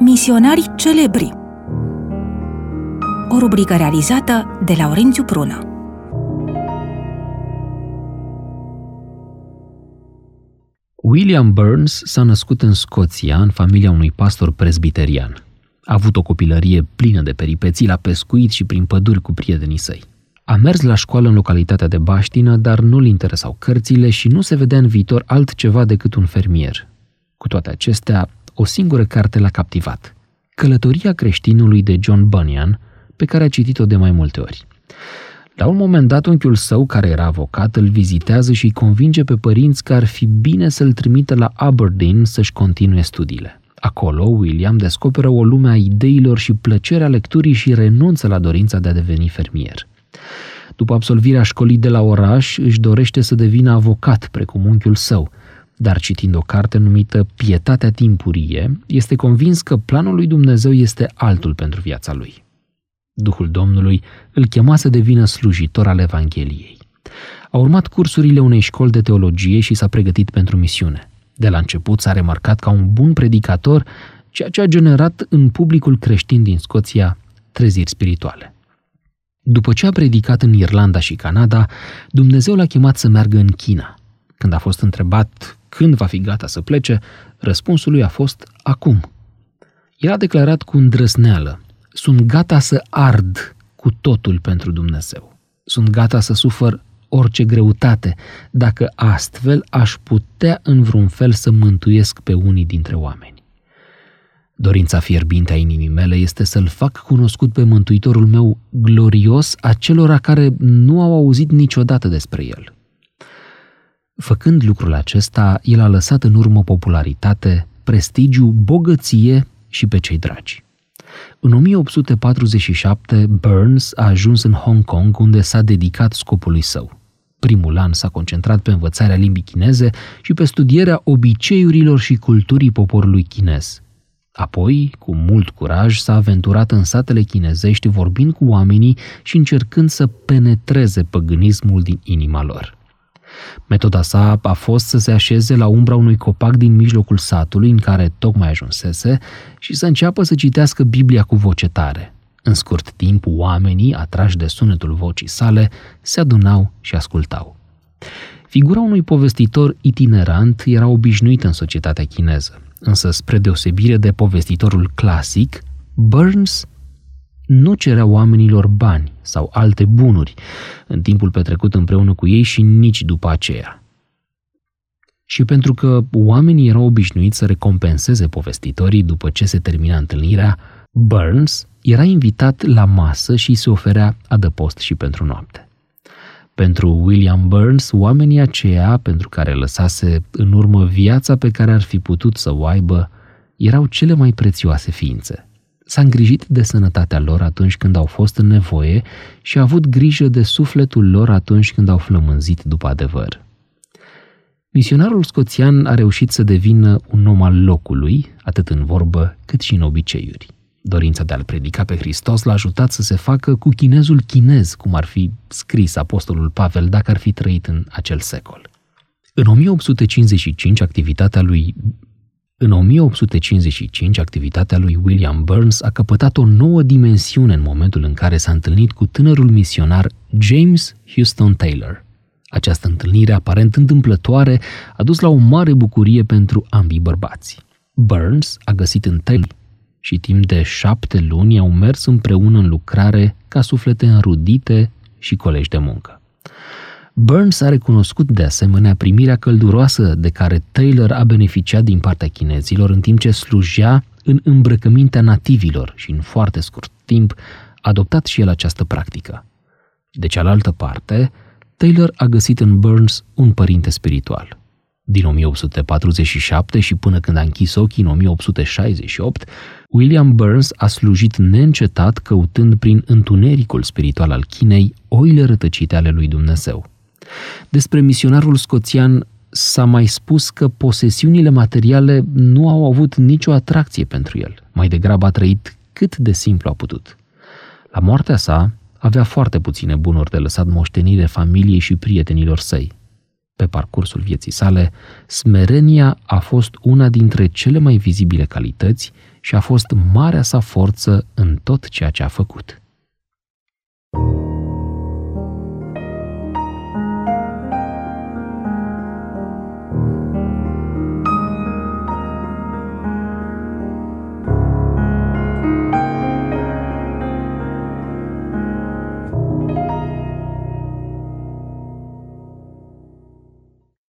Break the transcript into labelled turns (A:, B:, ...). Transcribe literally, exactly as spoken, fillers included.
A: Misionari celebri. O rubrică realizată de Laurențiu Prună.
B: William Burns s-a născut în Scoția, în familia unui pastor presbiterian. A avut o copilărie plină de peripeții la pescuit și prin păduri cu prietenii săi. A mers la școală în localitatea de Baștină, dar nu-l interesau cărțile și nu se vedea în viitor altceva decât un fermier. Cu toate acestea, o singură carte l-a captivat: Călătoria creștinului de John Bunyan, pe care a citit-o de mai multe ori. La un moment dat, unchiul său, care era avocat, îl vizitează și îi convinge pe părinți că ar fi bine să-l trimită la Aberdeen să-și continue studiile. Acolo, William descoperă o lume a ideilor și plăcerea lecturii și renunță la dorința de a deveni fermier. După absolvirea școlii de la oraș, își dorește să devină avocat, precum unchiul său, dar citind o carte numită Pietatea timpurie, este convins că planul lui Dumnezeu este altul pentru viața lui. Duhul Domnului îl chema să devină slujitor al Evangheliei. A urmat cursurile unei școli de teologie și s-a pregătit pentru misiune. De la început s-a remarcat ca un bun predicator, ceea ce a generat în publicul creștin din Scoția treziri spirituale. După ce a predicat în Irlanda și Canada, Dumnezeu l-a chemat să meargă în China. Când a fost întrebat când va fi gata să plece, răspunsul lui a fost acum. El a declarat cu îndrăzneală: sunt gata să ard cu totul pentru Dumnezeu. Sunt gata să sufăr orice greutate, dacă astfel aș putea în vreun fel să mântuiesc pe unii dintre oameni. Dorința fierbinte a inimii mele este să-L fac cunoscut pe Mântuitorul meu glorios acelora care nu au auzit niciodată despre El. Făcând lucrul acesta, el a lăsat în urmă popularitate, prestigiu, bogăție și pe cei dragi. În o mie opt sute patruzeci și șapte, Burns a ajuns în Hong Kong, unde s-a dedicat scopului său. Primul an s-a concentrat pe învățarea limbii chineze și pe studierea obiceiurilor și culturii poporului chinez. Apoi, cu mult curaj, s-a aventurat în satele chinezești, vorbind cu oamenii și încercând să penetreze păgânismul din inima lor. Metoda sa a fost să se așeze la umbra unui copac din mijlocul satului în care tocmai ajunsese și să înceapă să citească Biblia cu voce tare. În scurt timp, oamenii, atrași de sunetul vocii sale, se adunau și ascultau. Figura unui povestitor itinerant era obișnuită în societatea chineză, însă spre deosebire de povestitorul clasic, Burns nu cerea oamenilor bani sau alte bunuri în timpul petrecut împreună cu ei și nici după aceea. Și pentru că oamenii erau obișnuiți să recompenseze povestitorii după ce se termina întâlnirea, Burns era invitat la masă și se oferea adăpost și pentru noapte. Pentru William Burns, oamenii aceia, pentru care lăsase în urmă viața pe care ar fi putut să o aibă, erau cele mai prețioase ființe. S-a îngrijit de sănătatea lor atunci când au fost în nevoie și a avut grijă de sufletul lor atunci când au flămânzit după adevăr. Misionarul scoțian a reușit să devină un om al locului, atât în vorbă cât și în obiceiuri. Dorința de a-L predica pe Hristos l-a ajutat să se facă cu chinezul chinez, cum ar fi scris apostolul Pavel dacă ar fi trăit în acel secol. În o mie opt sute cincizeci și cinci, activitatea lui În o mie opt sute cincizeci și cinci, activitatea lui William Burns a căpătat o nouă dimensiune în momentul în care s-a întâlnit cu tânărul misionar James Houston Taylor. Această întâlnire, aparent întâmplătoare, a dus la o mare bucurie pentru ambii bărbați. Burns a găsit în Taylor și timp de șapte luni au mers împreună în lucrare ca suflete înrudite și colegi de muncă. Burns a recunoscut de asemenea primirea călduroasă de care Taylor a beneficiat din partea chinezilor în timp ce slujea în îmbrăcămintea nativilor și în foarte scurt timp a adoptat și el această practică. De cealaltă parte, Taylor a găsit în Burns un părinte spiritual. Din o mie opt sute patruzeci și șapte și până când a închis ochii în o mie opt sute șaizeci și opt, William Burns a slujit neîncetat căutând prin întunericul spiritual al Chinei oile rătăcite ale lui Dumnezeu. Despre misionarul scoțian s-a mai spus că posesiunile materiale nu au avut nicio atracție pentru el. Mai degrabă a trăit cât de simplu a putut. La moartea sa avea foarte puține bunuri de lăsat moștenire familiei și prietenilor săi. Pe parcursul vieții sale, smerenia a fost una dintre cele mai vizibile calități și a fost marea sa forță în tot ceea ce a făcut.